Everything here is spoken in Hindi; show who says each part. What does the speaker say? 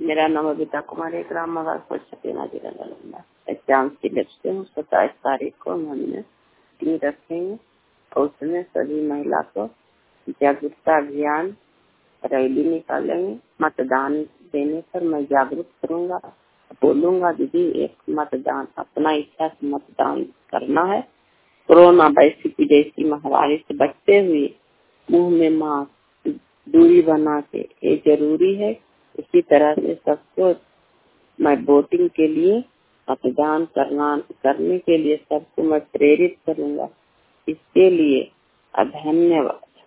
Speaker 1: मेरा नाम अबिता कुमारी, ग्राम मवारपुर छपीना जिला नालंदा। एग्जाम की लिस्ट हूँ 27 तारीख को हमने मीटिंग रखेंगे और उसमें सभी महिला को जागरूकता अभियान रैली निकालेंगे। मतदान देने पर मैं जागरूक करूंगा, बोलूंगा दीदी एक मतदान अपना इच्छा से मतदान करना है। कोरोना वैश्विक विदेशी महामारी से बचते हुए मुंह में मास्क, दूरी बना के ये जरूरी है। इसी तरह से सबको मैं वोटिंग के लिए मतदान करने के लिए सबको मैं प्रेरित करूंगा। इसके लिए धन्यवाद।